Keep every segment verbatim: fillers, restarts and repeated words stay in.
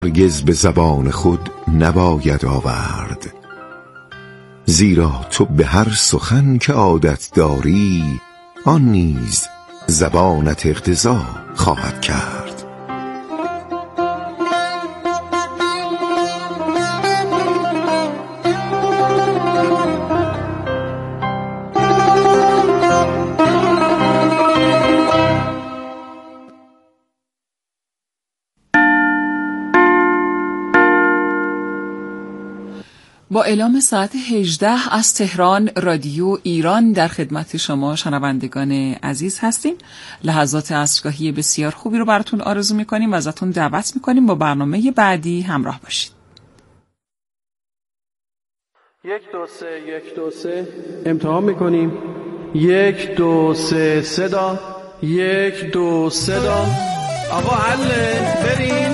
هرگز به زبان خود نباید آورد، زیرا تو به هر سخن که عادت داری آن نیز زبانت اقتضا خواهد کرد. با اعلام ساعت هجده از تهران رادیو ایران در خدمت شما شنوندگان عزیز هستیم. لحظات عصرگاهی بسیار خوبی رو براتون آرزو میکنیم و ازتون دعوت میکنیم با برنامه بعدی همراه باشید. یک دو سه یک دو سه امتحان میکنیم. یک دو سه صدا، یک دو صدا. آقا حله بریم.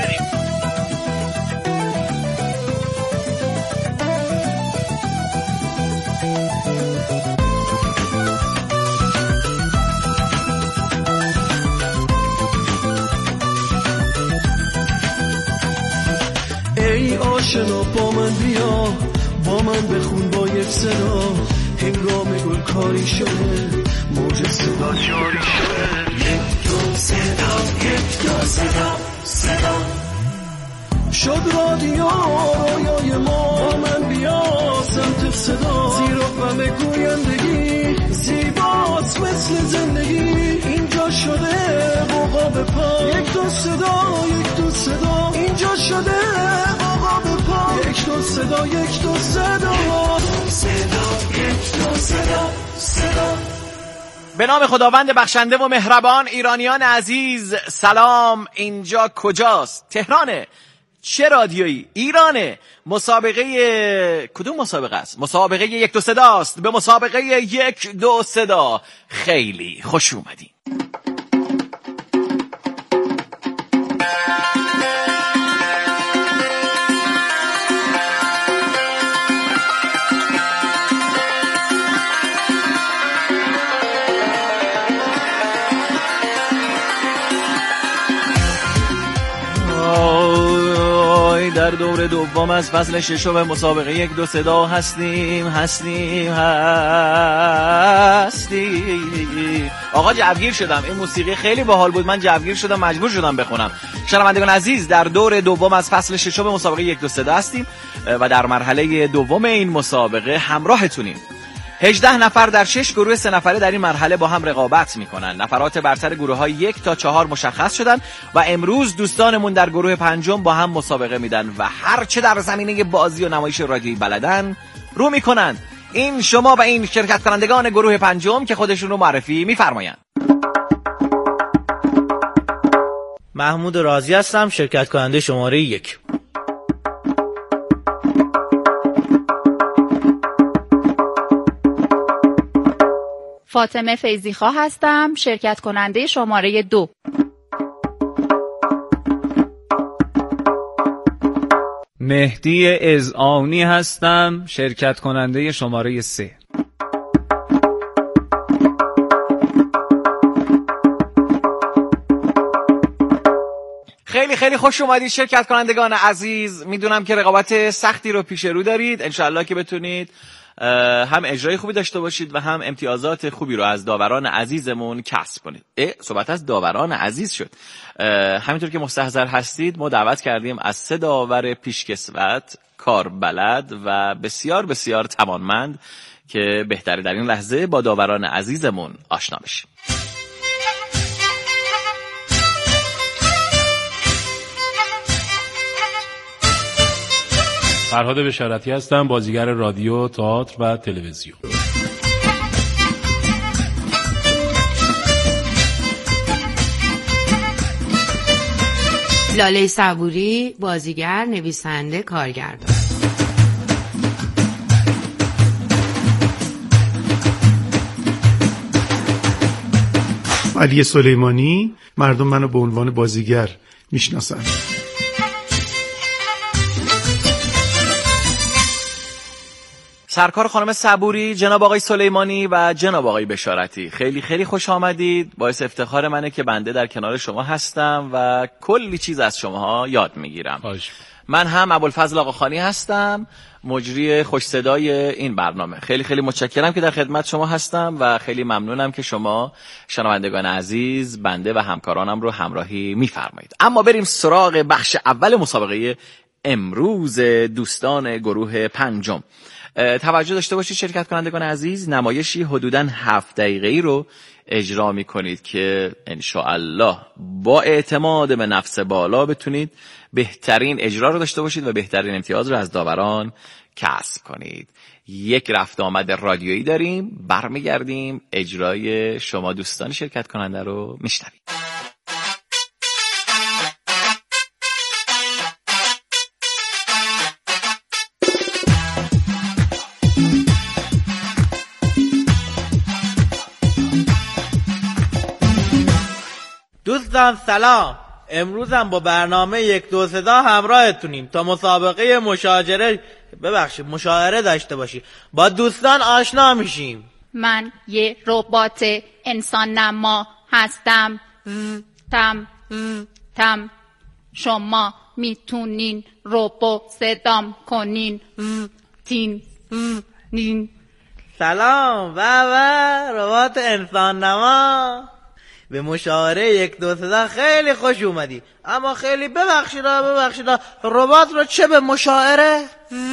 ای آشنا با من بیا، با من بخون با یک صدا، هنگام گل کاری شده موج صدا جاری شده. یک دو صدا، یک دو صدا، صدا شد رادیو رویای ما، با من بیا سمت صدا، زیرا غم گویندگی زیباست مثل زندگی، اینجا شده قوقا به پا. یک دو صدا، یک دو صدا، اینجا شده قوقا به پا. یک دو صدا، یک دو صدا، صدا یک دو صدا، صدا. به نام خداوند بخشنده و مهربان. ایرانیان عزیز سلام. اینجا کجاست؟ تهرانه. چه رادیویی؟ ایرانه. مسابقه کدوم مسابقه است؟ مسابقه یک دو صدا است. به مسابقه یک دو صدا خیلی خوش اومدین. در دور دوم از فصل ششم مسابقه یک دو صدا هستیم هستیم هستیم. آقا جوگیر شدم، این موسیقی خیلی باحال بود، من جوگیر شدم، مجبور شدم بخونم. شنوندگان عزیز، در دور دوم از فصل ششم مسابقه یک دو صدا هستیم و در مرحله دوم این مسابقه همراهتونیم. هجده نفر در شش گروه سه نفره در این مرحله با هم رقابت میکنن. نفرات برتر گروه های یک تا چهار مشخص شدن و امروز دوستانمون در گروه پنجم با هم مسابقه میدن و هر چه در زمینه بازی و نمایش رادیویی بلدن رو میکنن. این شما و این شرکت کنندگان گروه پنجم که خودشون رو معرفی میفرمایند. محمود رازی هستم، شرکت کننده شماره یک. فاطمه فیضیخواه هستم، شرکت کننده شماره دو. مهدی اذعانی هستم، شرکت کننده شماره سه. خیلی خیلی خوش اومدید شرکت کنندگان عزیز. میدونم که رقابت سختی رو پیش رو دارید، انشالله که بتونید هم اجرای خوبی داشته باشید و هم امتیازات خوبی رو از داوران عزیزمون کسب کنید. اه صحبت از داوران عزیز شد. همینطور که مستحضر هستید ما دعوت کردیم از سه داور پیشکسوت، کاربلد و بسیار بسیار توانمند که بهتره در این لحظه با داوران عزیزمون آشنا بشیم. فرهاد بشارتی هستم، بازیگر رادیو، تئاتر و تلویزیون. لاله صبوری، بازیگر، نویسنده، کارگردان. علی سلیمانی، مردم منو به عنوان بازیگر میشناسن. سرکار خانم صبوری، جناب آقای سلیمانی و جناب آقای بشارتی، خیلی خیلی خوش آمدید. باعث افتخار منه که بنده در کنار شما هستم و کلی چیز از شماها یاد میگیرم. من هم ابوالفضل آقاخانی هستم، مجری خوش صدای این برنامه. خیلی خیلی متشکرم که در خدمت شما هستم و خیلی ممنونم که شما شنوندگان عزیز بنده و همکارانم رو همراهی میفرمایید. اما بریم سراغ بخش اول مسابقه امروز دوستان گروه پنجم. توجه داشته باشید شرکت کنندگان عزیز، نمایشی حدوداً هفت دقیقه‌ای رو اجرا می‌کنید که انشاءالله با اعتماد به نفس بالا بتونید بهترین اجرا رو داشته باشید و بهترین امتیاز رو از داوران کسب کنید. یک رفت آمد رادیویی داریم، برمیگردیم اجرای شما دوستان شرکت کننده رو میشنوید. دوستان سلام، امروزم با برنامه یک دو صدا همراهتونیم تا مسابقه مشاجره ببخشید مشاعره داشته باشی. با دوستان آشنا میشیم. من یه ربات انسان نما هستم. تم تم شما میتونین روبو صدام کنین. تین نین. سلام و و ربات انسان نما، به مشاعره یک دو صدا خیلی خوش اومدی، اما خیلی ببخشید ببخشید ربات رو چه به مشاعره؟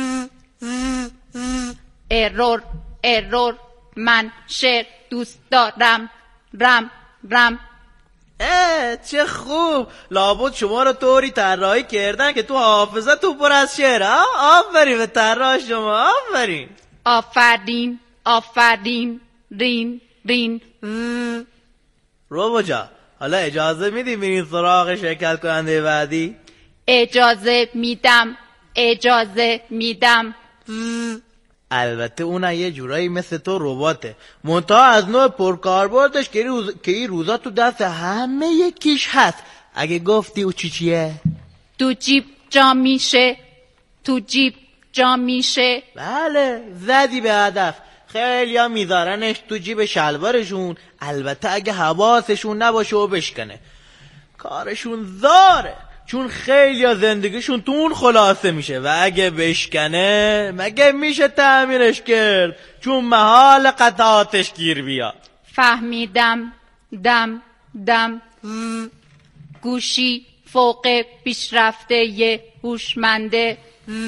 ارور ارور من شعر دوست دارم. رم رم. اه چه خوب، لابد شما رو طوری طراحی کردن که تو حافظه تو پر از شعر. آفرین به طراح شما، آفرین آفرین آفرین. رین رین. روبو جا، حالا اجازه میدی میرین سراغ شرکت کننده بعدی؟ اجازه میدم اجازه میدم. البته اون یه جورایی مثل تو رباته، منتها از نوع پرکاربردش که روز... که این روزا تو دست همه یکیش هست. اگه گفتی او چی چیه؟ تو جیب جا میشه. تو جیب جا میشه. بله زدی به هدف. خیلی ها میذارنش تو جیب شلوارشون، البته اگه حواسشون نباشه و بشکنه. کارشون زاره، چون خیلی ها زندگیشون تو اون خلاصه میشه و اگه بشکنه مگه میشه تعمیرش کرد، چون محال قطعاتش گیر بیاد. فهمیدم. دم دم. گوشی فوق پیشرفته ی هوشمنده.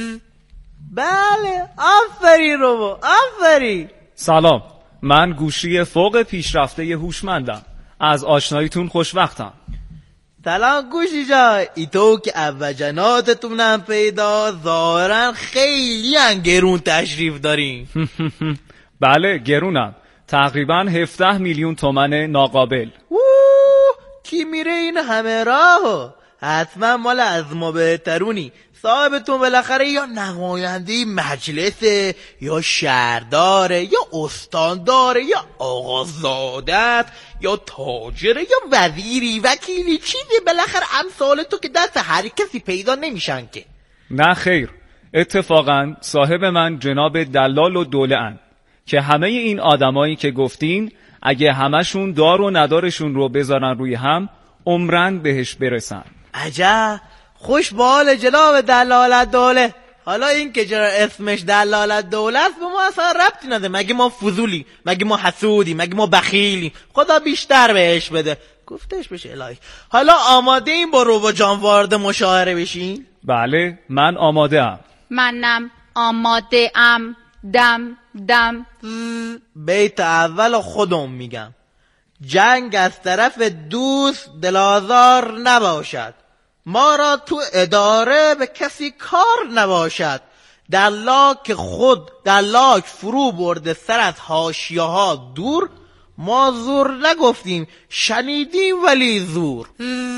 بله آفرین روبو، آفرین. سلام، من گوشی فوق پیشرفته هوشمندم. از آشناییتون خوشوقتم. سلام گوشی جا، ای تو که اوجناتتونم پیدا، ظاهرا خیلی گرون تشریف دارین. بله گرونم، تقریبا هفده میلیون تومن ناقابل. اوه کی میره این همه راهو؟ حتما مال از ما بهترونی. صاحبتون بالاخره یا نماینده مجلسه یا شهرداره یا استانداره یا آقازادت یا تاجره یا وزیری وکیلی چیزی، بالاخره امثال تو که دست هر کسی پیدا نمیشن که. نه خیر، اتفاقا صاحب من جناب دلال و دوله ان که همه این آدمایی که گفتین اگه همشون دار و ندارشون رو بذارن روی هم عمرن بهش برسن. عجب خوش به حال جناب دلالت دوله. حالا این که جرا اسمش دلالت دوله است به ما اصلا ربطی نداره. مگه ما فضولی؟ مگه ما حسودی؟ مگه ما بخیلی؟ خدا بیشتر بهش بده. گفتش بشه الهی. حالا آماده این با روبو جان وارد مشاعره بشین؟ بله من آماده ام. منم آماده ام. دم دم. بیت اول خودم میگم. جنگ از طرف دوست دلازار نباشد، ما را تو اداره به کسی کار نباشد. در لاک خود در لاک فرو برده سر از حاشیه ها دور، ما زور نگفتیم شنیدیم ولی زور.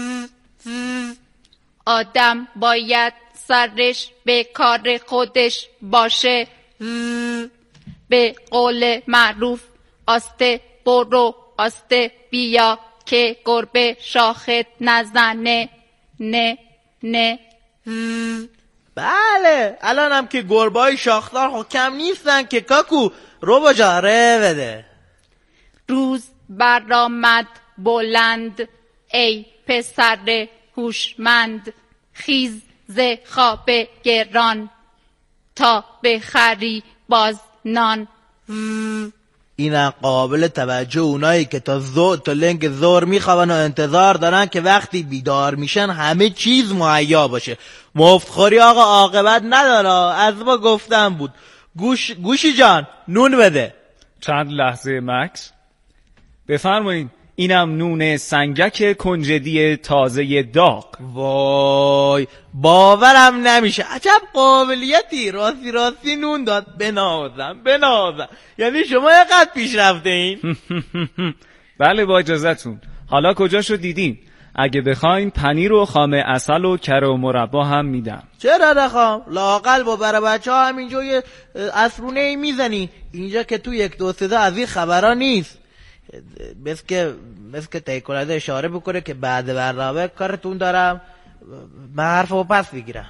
آدم باید سرش به کار خودش باشه. به قول معروف آسته برو آسته بیا که گربه شاخت نزنه. نه نه. بله الانم که گربای شاخدار خب کم نیستن که کاکو رو با جاره بده. روز برآمد بلند ای پسر هوشمند، خیز ز خواب گران تا بخری باز نان. این قابل توجه اونایی که تا زو تا لنگ زور میخوابن و انتظار دارن که وقتی بیدار میشن همه چیز مهیا باشه. مفتخوری آقا عاقبت نداره، از ما گفتم بود. گوش گوشی جان نون بده. چند لحظه مکس. بفرمایید. اینم نون سنگک کنجدی تازه داغ. وای باورم نمیشه، عجب قابلیتی. راستی راستی نون داد. بنازم بنازم. یعنی شما اینقدر پیش رفته این؟ بله با اجازتون. حالا کجاشو دیدین؟ اگه بخواین پنیر و خام عسل و کره و مربا هم میدم. چرا نخوام؟ لااقل با برای بچه ها همینجا یه عصرونه ای میزنی. اینجا که تو یک دو سه از این خبرها نیست. بس که بس که تیکنده اشاره بکنه که بعد برنامه کارتون دارم، من حرفو پس بگیرم.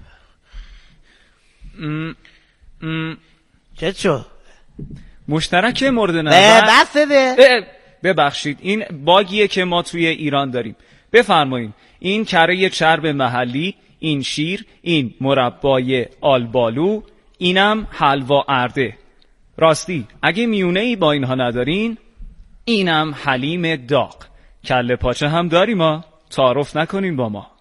ام ام چه شد؟ مشترک مورد نظر بس ده. ببخشید این باگیه که ما توی ایران داریم. بفرمایید. این کره چرب محلی، این شیر، این مربای آلبالو، اینم حلوا ارده. راستی اگه میونه ای با اینها ندارین، اینم حلیم داغ. کله پاچه هم داریم ما، تعارف نکنیم با ما.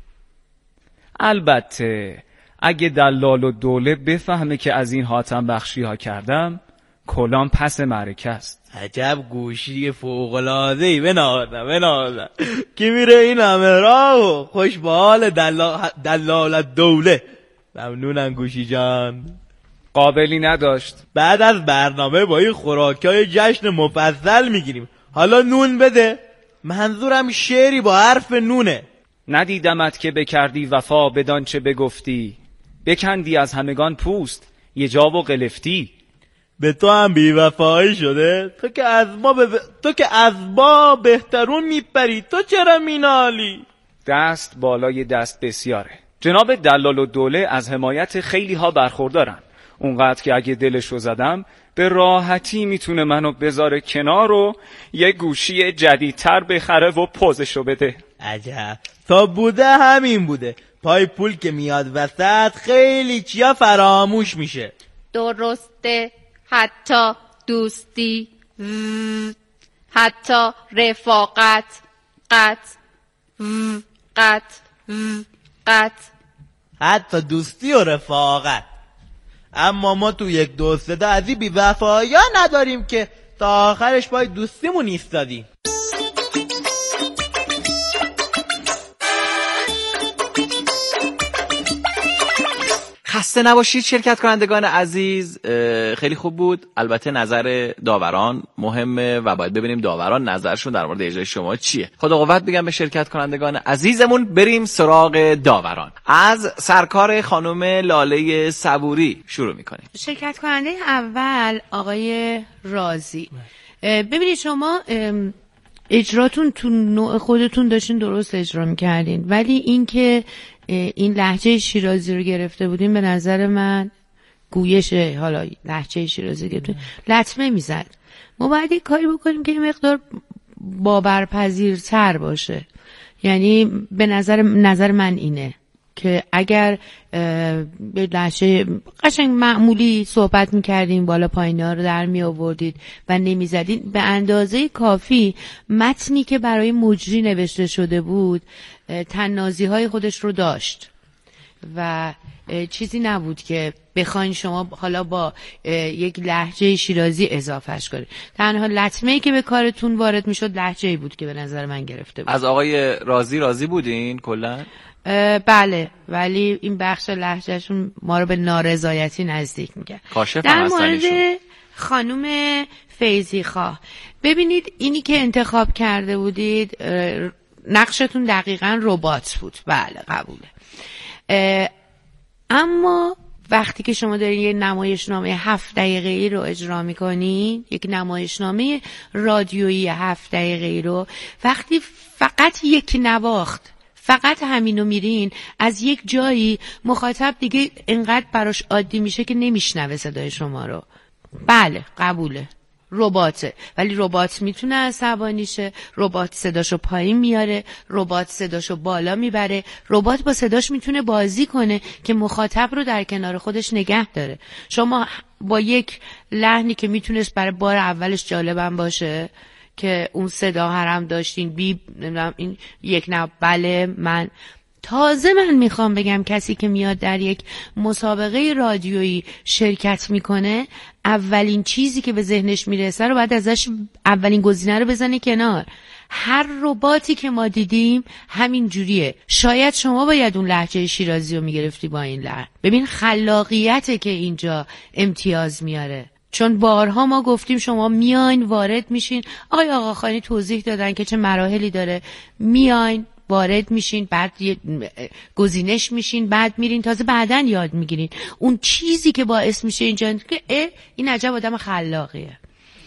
البته اگه دلال و دوله بفهمه که از این حاتم بخشی ها کردم، کلام پس معرکه است. عجب گوشی فوق‌العاده‌ای. بنازم بنازم کی میره این همه راه. خوش به حال دلال دلال دوله. ممنونم گوشی جان. قابلی نداشت. بعد از برنامه با این خوراکای جشن مفصل میگیریم. حالا نون بده. منظورم شعری با حرف نونه. ندیدمت که بکردی وفا بدان چه بگفتی، بکندی از همگان پوست یه جا و قلفتی. به تو هم بی وفایی شده؟ تو که از ما ب... تو که از ما بهترون میپری، تو چرا مینالی؟ دست بالای دست بسیاره. جناب دلال و دوله از حمایت خیلی ها برخوردارن، اونقدر که اگه دلشو زدم به راحتی میتونه منو بذاره کنار و یه گوشی جدیدتر بخره و پوزشو بده. عجب تا بوده همین بوده. پای پول که میاد وسط خیلی چیا فراموش میشه. درسته، حتی دوستی، حتی رفاقت، قط قط قط حتی دوستی و رفاقت. اما ما تو یک دو سه از این بی وفایی ها نداریم که تا آخرش پای دوستیمون ایستادیم. خسته نباشید شرکت کنندگان عزیز. خیلی خوب بود. البته نظر داوران مهمه و باید ببینیم داوران نظرشون در مورد اجرای شما چیه. خدا قوت بگم به شرکت کنندگان عزیزمون. بریم سراغ داوران. از سرکار خانم لاله صبوری شروع میکنیم. شرکت کننده اول آقای رازی. ببینید شما اجراتون تو نوع خودتون داشتین درست اجرا میکردین، ولی این که این لهجه شیرازی رو گرفته بودین به نظر من گویش حالا لهجه شیرازی گرفتین لطمه میزد. ما باید یک کاری بکنیم که این مقدار باورپذیرتر باشه. یعنی به نظر نظر من اینه که اگر به لهجه قشنگ معمولی صحبت میکردیم، بالا پایینا رو در می آوردید و نمیزدید، به اندازه کافی متنی که برای مجری نوشته شده بود تنازی های خودش رو داشت و چیزی نبود که بخواین شما حالا با یک لهجه شیرازی اضافهش کنید. تنها لطمه‌ای که به کارتون وارد میشد لهجه‌ای بود که به نظر من گرفته بود. از آقای رازی راضی بودین کلا؟ بله، ولی این بخش لهجهشون ما رو به نارضایتی نزدیک میگه. در مورد خانم فیضی خواه، ببینید اینی که انتخاب کرده بودید نقشتون دقیقاً ربات بود. بله قبوله. اما وقتی که شما دارین یه نمایشنامه هفت دقیقه‌ای رو اجرا میکنین، یک نمایشنامه رادیویی هفت دقیقه‌ای رو، وقتی فقط یک نواخت فقط همینو میرین، از یک جایی مخاطب دیگه اینقدر براش عادی میشه که نمیشنوه صدای شما رو. بله قبوله، رباته، ولی ربات میتونه عصبانی شه، ربات صداشو پایین میاره، ربات صداشو بالا میبره، ربات با صداش میتونه بازی کنه که مخاطب رو در کنار خودش نگه داره. شما با یک لحنی که میتونست برای بار اولش جالبم باشه که اون صدا هرم داشتین بی نمیدونم این یک نه بله من تازه من میخوام بگم کسی که میاد در یک مسابقه رادیویی شرکت میکنه، اولین چیزی که به ذهنش میرسه رو بعد ازش اولین گزینه رو بزنه کنار. هر رباتی که ما دیدیم همین جوریه. شاید شما باید اون لهجه شیرازی رو میگرفتی با این لحن. ببین خلاقیته که اینجا امتیاز میاره. چون بارها ما گفتیم شما میاین وارد میشین، آقای آقاخانی توضیح دادن که چه مراحلی داره، میاین وارد میشین، بعد گزینش میشین، بعد میرین، تازه بعداً یاد میگیرین. اون چیزی که باعث میشه اینجا که اه این عجب آدم خلاقیه.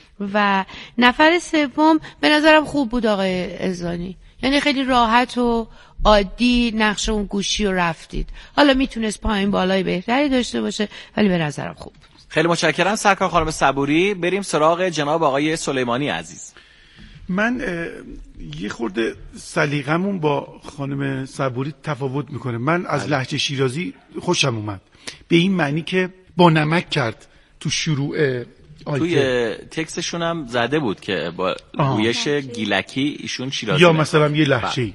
و نفر سوم به نظرم خوب بود آقای عزانی، یعنی خیلی راحت و عادی نقش اون گوشی رو رفتید. حالا میتونست پایین بالای بهتری داشته باشه ولی به نظرم خوب. خیلی متشکرم سرکار خانم صبوری. بریم سراغ جناب آقای سلیمانی عزیز. من یه خورده سلیقمون با خانم صبوری تفاوت میکنه. من از لهجه شیرازی خوشم اومد، به این معنی که با نمک کرد تو شروع آیته. توی تکستشون هم زده بود که با گویش گیلکی ایشون شیرازی یا مثلا یه لهجه‌ای.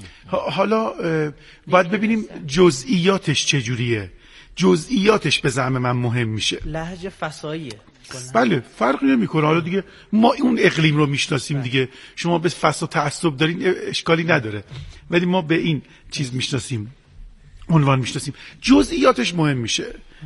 حالا باید ببینیم جزئیاتش چجوریه. جزئیاتش به زعم من مهم میشه. لهجه فساییه. بله فرقی نمیکنه. حالا دیگه ما اون اقلیم رو میشناسیم دیگه. شما به فس و تعصب دارین اشکالی نداره، ولی ما به این چیز میشناسیم، عنوان میشناسیم. جزئیاتش مهم میشه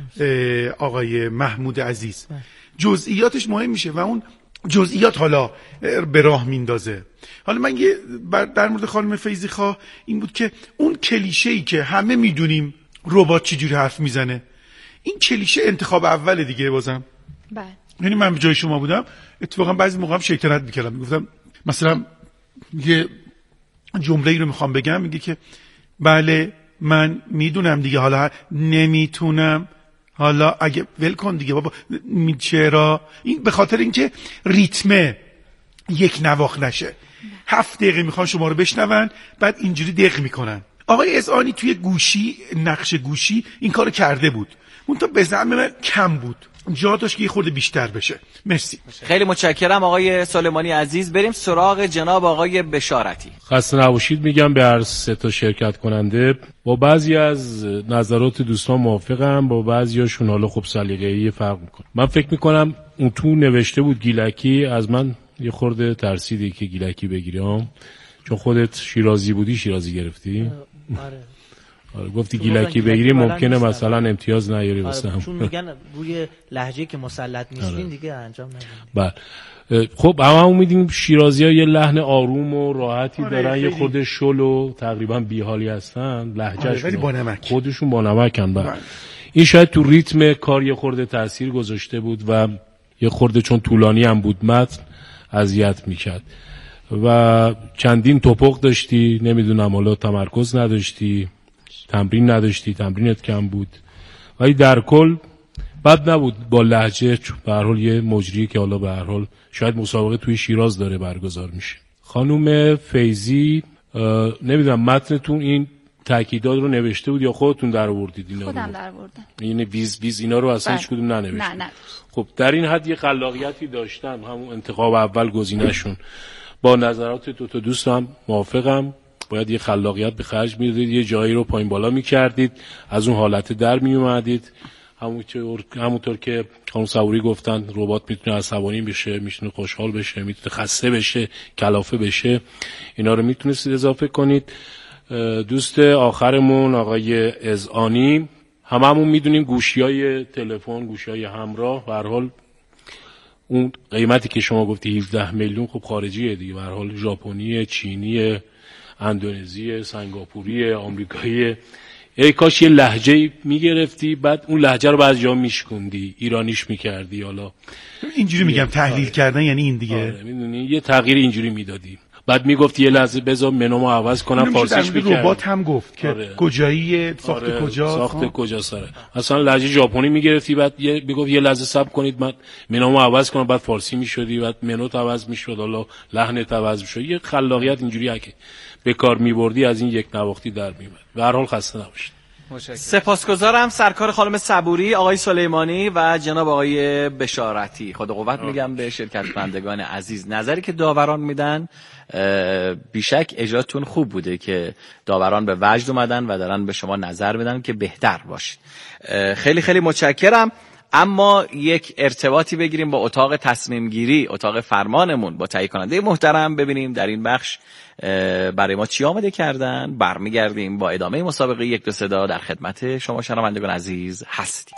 آقای محمود عزیز، جزئیاتش مهم میشه و اون جزئیات حالا به راه میندازه. حالا من یه در مورد خانم فیضی خواه این بود که اون کلیشه‌ای که همه میدونیم ربات چجوری حرف میزنه، این کلیشه انتخاب اوله دیگه. بازم بله، یعنی من به جای شما بودم اتفاقا بعضی موقع هم شیطنت میکردم، میگفتم مثلا یه جمله‌ای رو میخوام بگم، میگه که بله من میدونم دیگه، حالا نمیتونم، حالا اگه ول کن دیگه بابا، چرا؟ این به خاطر اینکه ریتم یک نواخت نشه. هفت دقیقه میخوان شما رو بشنون، بعد اینجوری دق میکنن. آقای اذعانی توی گوشی، نقش گوشی این کارو کرده بود، اون تا به زعم من کم بود، جا داشت که یه خورده بیشتر بشه. مرسی. خیلی متشکرم آقای سلیمانی عزیز. بریم سراغ جناب آقای بشارتی. خسته نباشید میگم به هر سه تا شرکت کننده. با بعضی از نظرات دوستان موافقم، با بعضیاشون حالا خب سلیقه‌ای فرق میکنه. من فکر میکنم اون تو نوشته بود گیلکی، از من یه خورده ترسیدی که گیلکی بگیرم، چون خودت شیرازی بودی شیرازی گرفتی. آره آره گفتی گیلکی بگیری ممکنه مثلا امتیاز نیاری واسه هم. چون میگن روی لهجه که مسلط نیستین آره. دیگه انجام ندید. بله خب همون میدونیم شیرازی‌ها یه لحن آروم و راحتی آره دارن، یه خود شل و تقریبا بی‌حالی هستن، لهجهشون آره خودشون با نمکن. بله این شاید تو ریتم کار یه خورده تاثیر گذاشته بود و یه خورده چون طولانی هم بود متن اذیت میکرد و چندین توپق داشتی، نمیدونم حالا تمرکز نداشتی، تمرین نداشتی، تمرینت کم بود، ولی در کل بد نبود با لهجه. به هر حال یه مجری که حالا به هر حال شاید مسابقه توی شیراز داره برگزار میشه. خانم فیضی نمیدونم متنتون این تاکیدات رو نوشته بود یا خودتون در آوردید اینا رو؟ خودم در آوردم. یعنی ویز ویز اینا رو اصلا هیچ کدوم ننوشتید؟ نه نه. خب در این حد یه خلاقیتی داشتن، همون انتخاب اول گزینه‌شون. با نظرات دو تا دوستم موافقم، باید یه خلاقیت به خرج میدادید، یه جایی رو پایین بالا میکردید، از اون حالت در میومدید. همونطور همونطور که خانم صبوری گفتن ربات میتونه عصبانی بشه، میتونه خوشحال بشه، میتونه خسته بشه، کلافه بشه، اینا رو میتونستید اضافه کنید. دوست آخرمون آقای اذعانی، هممون میدونیم گوشیای تلفن، گوشیای همراه، به هر حال اون قیمتی که شما گفتی هفده میلیون خب خارجیه دیگه، به هر حال ژاپنی، چینی، اندونزی، سنگاپوری، آمریکایی. ای کاش یه لهجه میگرفتی بعد اون لهجه رو بعضی جا میشکوندی، ایرانیش میکردی. حالا اینجوری میگم تحلیل کردن یعنی این دیگه. آره میدونی یه تغییر اینجوری میدادی. بعد میگفت یه لحظه بذار منومو عوض کنم فارسیش میکرد. ربات هم گفت که آره. کجایی ساخت آره. کجا ساخت کجا سره اصلا لهجه ژاپنی میگرفتی بعد یه میگفت یه لحظه صبر کنید من منومو عوض کنم بعد فارسی میشدی بعد منوت عوض میشد حالا لحنت عوض میشد. یه خلاقیت اینجوری که به کار میبردی از این یک نواختی در میومد. به هر حال خسته نباشید. سپاسگزارم سرکار خانم صبوری، آقای سلیمانی و جناب آقای بشارتی. خدا قوت میگم به شرکت کنندگان عزیز. نظری که داوران میدن بیشک اجراتون خوب بوده که داوران به وجد اومدن و دارن به شما نظر بدن که بهتر باشید. خیلی خیلی متشکرم. اما یک ارتباطی بگیریم با اتاق تصمیم گیری، اتاق فرمانمون، با تهیه کننده محترم، ببینیم در این بخش برای ما چی آماده کردن. برمیگردیم با ادامه مسابقه یک دو صدا. در خدمت شما شنوندگان عزیز هستیم.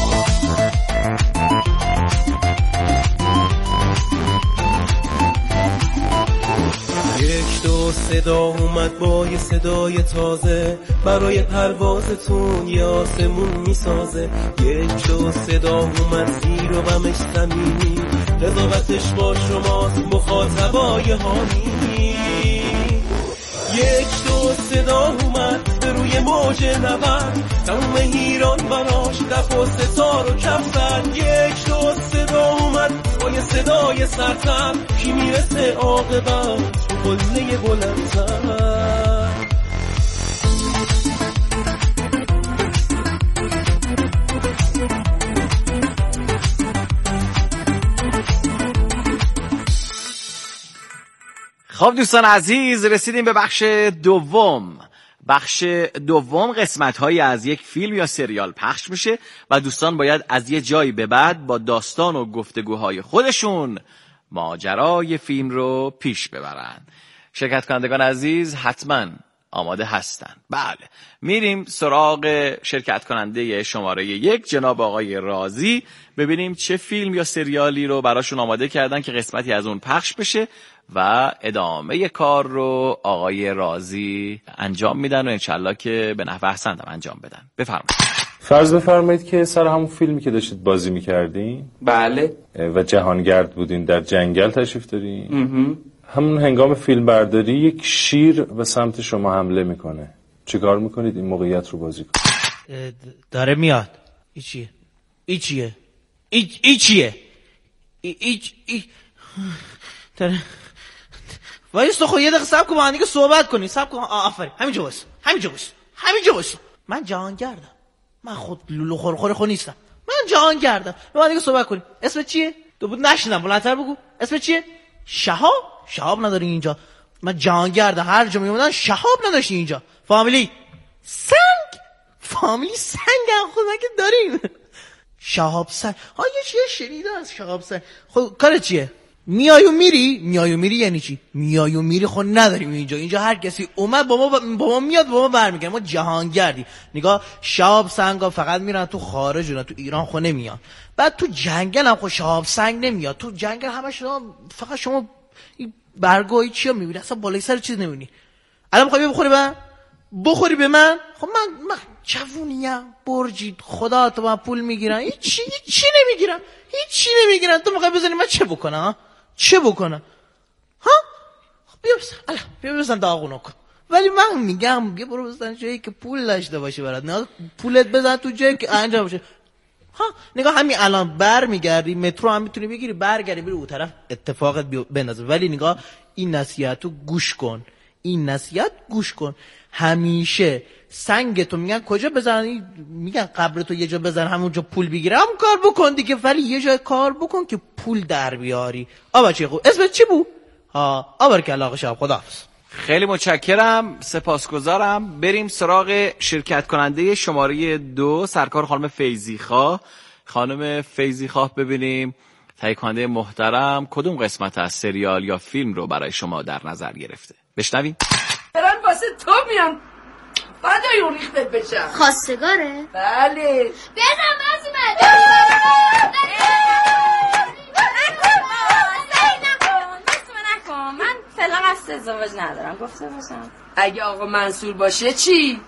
یک دو صدا اومد با یه صدای تازه، برای پروازتون یه آسمون میسازه. یک دو صدا اومد زیر و بمش زمینی، قضاوتش با شماست مخاطبای حامی. یک دو صدا اومد به روی موج نبرد، تموم ایران براش دف و ستار و کفتن. یک دو صدا اومد با یه صدای سرتر، کی میرسه عاقبت قله بلندتر. خب دوستان عزیز، رسیدیم به بخش دوم. بخش دوم قسمت‌هایی از یک فیلم یا سریال پخش میشه و دوستان باید از یه جایی به بعد با داستان و گفتگوهای خودشون ماجرای فیلم رو پیش ببرن. شرکت کنندگان عزیز حتما آماده هستن؟ بله، میریم سراغ شرکت کننده شماره یک، جناب آقای رازی، ببینیم چه فیلم یا سریالی رو براشون آماده کردن که قسمتی از اون پخش بشه و ادامه کار رو آقای رازی انجام میدن و انشالله که به نحو احسن هم انجام بدن. بفرمایید. فرض بفرمایید که سر همون فیلمی که داشتید بازی میکردین، بله، و جهانگرد بودین، در جنگل تشریف دارین. همون هنگام فیلم برداری یک شیر به سمت شما حمله میکنه، چیکار میکنید این موقعیت رو بازی کنید؟ داره میاد. ای چیه؟ ای چیه؟ ای ای چیه؟ ای ای ای داره وایسا. خب یه دقیقه صبر کن، با هم دیگه صحبت کنیم. صبر کن. آفرین، همینجا وایس، همینجا وایس، همینجا وایس. من جهانگردم، من خود لولو خورخور خود نیستم، من جهانگردم. با هم دیگه صحبت کنیم. اسم چیه؟ تو بود نشیدم، بلندتر بگو. اسم چیه؟ شهاب؟ شهاب نداری اینجا. من جهانگردم، هر جا میومدن شهاب نداشتی اینجا. فامیلی سنگ، فامیلی سنگ هم خود که داریم. شهاب سنگ، ها یه چیه شنیده از شهاب سنگ. خب کار چیه؟ میای و میری؟ میای و میری یعنی چی؟ میای و میری خود نداریم اینجا. اینجا هر کسی اومد با ما با ما میاد، با ما برمیگرده. ما جهانگردی. نگاه، شهاب سنگا فقط میرن تو خارج، نه تو ایران خود نمیان. بعد تو جنگل هم خود شهاب سنگ نمیاد. تو جنگل همه شما فقط شما این برگایی چیا میبینی؟ اصلا بالای سر چیز نمیبینی. الان میخوای بخوری به من؟ بخوری به من؟ خب من من جوونیم، برجید، خدا تو من پول میگیرن، هیچ چی نمیگیرن، هیچ چی نمیگیرن. تو میخوای بزنی من چه بکنم؟ ها؟ چه بکنم؟ ها؟ بیا بزن، الا بیا بزن داغونو کن. ولی من میگم بیا برو بزن جایی که پول داشته باشه برات، نه پولت بزن تو جایی که انجام باشه. ها نگاه، همین الان بر میگردی مترو هم میتونی بگیری، برگردی بری اون طرف اتفاقت بندازه. ولی نگاه، این نصیحتو گوش کن، این نصیحت گوش کن. همیشه سنگ تو میگن کجا بزنی، میگن قبر تو یه جا بزن همونجا پول بگیره، همون کار بکن دیگه. ولی یه جای کار بکن که پول در بیاری. آبا چی خوب اسمت چی بود؟ ها آبر که علاقه شب. خداحافظ. خیلی متشکرم، سپاسگزارم. بریم سراغ شرکت کننده شماره دو، سرکار خانم فیضی خواه. خانم فیضی خواه، ببینیم تهیه کننده محترم کدوم قسمت از سریال یا فیلم رو برای شما در نظر گرفته. بشنویم. برن واسه تو میان فدای اون ریختت بشم. خواستگاره؟ بله. بزن بزمه نکن، من فعلا قصد ازدواج ندارم، گفته باشم. اگه آقا منصور باشه چی؟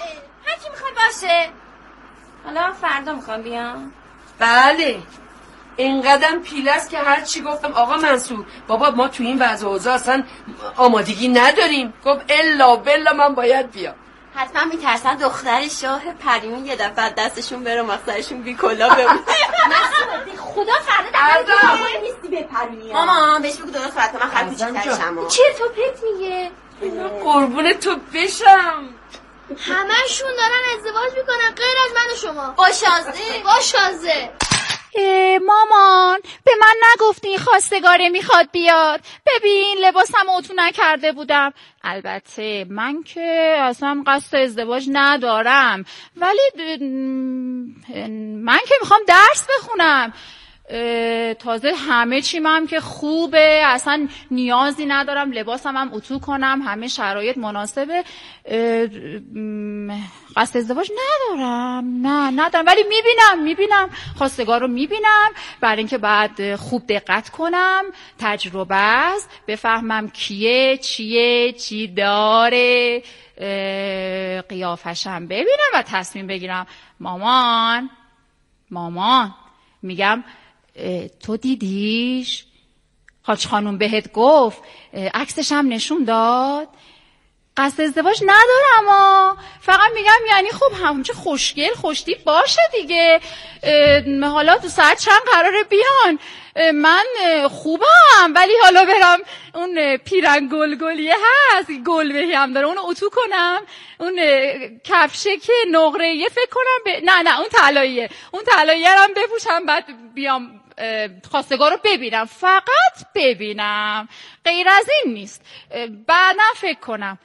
هرچی میخوای باشه. حالا فردا میخوام بیام؟ بله. اینقدر پیله است که هر چی گفتم آقا منصور بابا ما تو این وضع و اوضاع اصلا آمادگی نداریم. گفت الا بلا من باید بیام. حتما میترسن دختر شاه پریون یه دفعه دستشون بره مقصرشون بی کلا بمونه. خدا فردا دفعه نیستی به پرونی. ماما بهش بگو درست فردا من خرد کوچیک‌ترشم. چیه تو پت میگه؟ قربون تو بشم. همه‌شون دارن ازدواج میکنن غیر از من و شما. با شازده با شازده. مامان به من نگفتی خواستگاره میخواد بیاد. ببین لباسم اتو نکرده بودم. البته من که اصلا قصد ازدواج ندارم، ولی من که میخوام درس بخونم. تازه همه چیم هم که خوبه، اصلا نیازی ندارم لباسم هم اتو کنم، همه شرایط مناسبه. قصد ازدواج ندارم، نه ندارم، ولی میبینم میبینم خواستگار رو میبینم، برای اینکه بعد خوب دقت کنم، تجربه است، بفهمم کیه چیه چی داره، قیافشم ببینم و تصمیم بگیرم. مامان مامان میگم تو دیدیش؟ حاج خانوم بهت گفت؟ عکسش هم نشون داد؟ قصد ازدواج ندارم ها، فقط میگم یعنی خب همونچه خوشگل خوشتیپ باشه دیگه. حالا تو ساعت چند قراره بیان؟ من خوبم، ولی حالا برم اون پیرن گلگلیه هست گل بهی هم داره اونو اتو کنم، اون کفشه که نقره‌ایه فکر کنم ب... نه نه اون طلاییه، اون طلاییه هم بپوشم بعد بیام خواستگار رو ببینم، فقط ببینم، غیر از این نیست. بعدا فکر کنم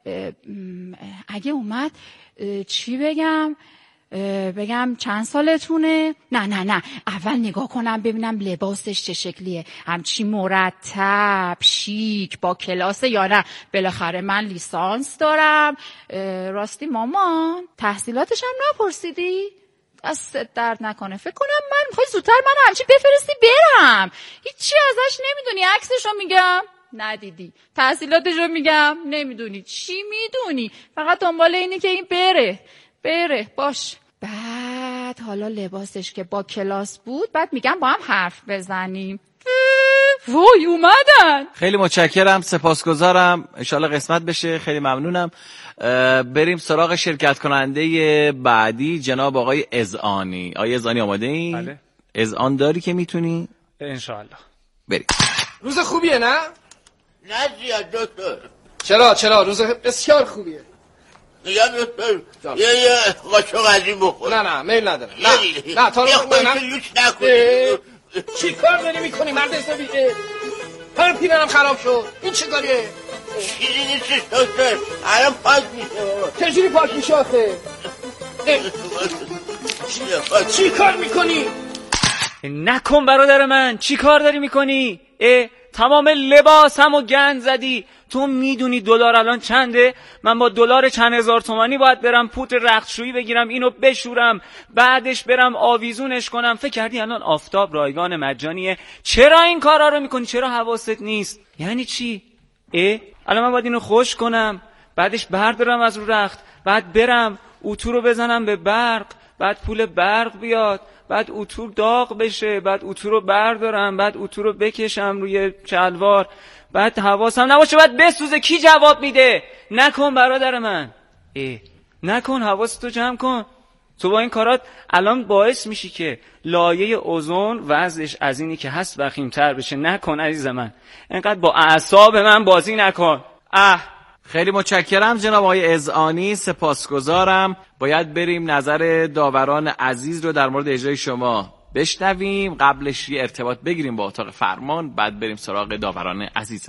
اگه اومد چی بگم، بگم چند سالتونه؟ نه نه نه اول نگاه کنم ببینم لباسش چه شکلیه، همچی مرتب شیک با کلاسه یا نه. بالاخره من لیسانس دارم. راستی مامان تحصیلاتش هم نپرسیدی؟ دستت درد نکنه. فکر کنم من میخوای زودتر من همچی بفرستی برم. هیچی ازش نمیدونی؟ عکسشو میگم ندیدی، تحصیلاتشو میگم نمیدونی، چی میدونی؟ فقط دنبال اینی که این بره بره باش. بعد حالا لباسش که با کلاس بود، بعد میگم با هم حرف بزنیم. وای اومدن. خیلی متشکرم، سپاسگزارم، انشالله قسمت بشه. خیلی ممنونم. بریم سراغ شرکت کننده بعدی، جناب آقای اذعانی. آقای اذعانی آماده این؟ بله. اذعان داری که میتونی؟ انشالله. بریم. روز خوبیه نه؟ نه زیاد دکتر. چرا چرا روز بسیار خوبیه. میگم دکتر یه یه قاشق از این بخور. نه نه میل نداره. نه نه تا رو نه لوچ نکنی. چی کار داری میکنی مرد حسابی؟ پر پیرنم خراب شد. این چه کاریه؟ چیزی نیستش دکتر، الان پاک میشه. چجوری پاک میشه آخه؟ چی کار میکنی؟ نکن برادر من، چی کار داری میکنی؟ اه تمام لباسمو گند زدی. تو میدونی دلار الان چنده؟ من با دلار چند هزار تومانی باید برم پوت رختشویی بگیرم، اینو بشورم، بعدش برم آویزونش کنم. فکر کردی الان آفتاب رایگان مجانیه؟ چرا این کارا رو میکنی؟ چرا حواست نیست؟ یعنی چی؟ اه الان من باید اینو خوش کنم، بعدش بردارم از رو رخت، بعد برم اتو رو بزنم به برق، بعد پول برق بیاد، بعد اتو داغ بشه، بعد اتو رو بردارم، بعد اتو رو بکشم روی چلوار، بعد حواسم نباشه بعد بسوزه. کی جواب میده؟ نکن برادر من، اه نکن، حواستو جمع کن. تو با این کارات الان باعث میشی که لایه اوزون وضعش از اینی که هست وخیم‌تر بشه. نکن عزیز من، اینقدر با اعصاب من بازی نکن. اه خیلی متشکرم جناب آقای اذعانی، سپاسگزارم. باید بریم نظر داوران عزیز رو در مورد اجرای شما بشنویم، قبلش یه ارتباط بگیریم با اتاق فرمان، بعد بریم سراغ داوران عزیزم.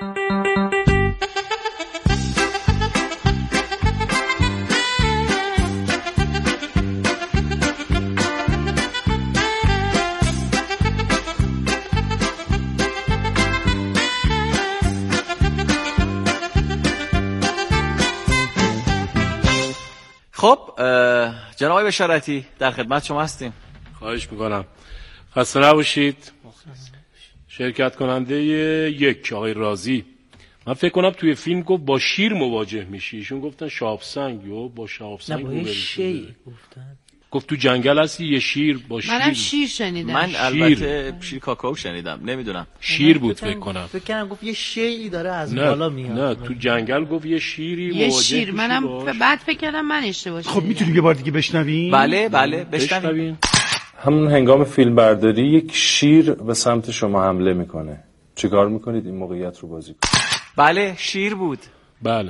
خب جناب آقای بشارتی در خدمت شما هستیم. خواهش میکنم، خسته نباشید. شرکت کننده یک آقای رازی، من فکر کنم توی فیلم گفت با شیر مواجه میشی، ایشون گفتن شاپسنگ، یا با شاپسنگ نه با شی گفتن. گفت تو جنگل هستی یه شیر با شیر. منم شیر شنیدم. من شیر. البته شیر کاکائو شنیدم، نمیدونم. شیر بود فکر کنم. فکر کنم گفت یه شیعی داره از نه بالا میاد. نه تو جنگل گفت یه شیری یه شیر. منم بعد فکر کردم من اشتباه خب میتونیم یه بار دیگه بشنویم؟ بله بله بشنویم. همون هنگام فیلم برداری یک شیر به سمت شما حمله میکنه، چیکار میکنید این موقعیت رو بازی کنید؟ بله شیر بود. بله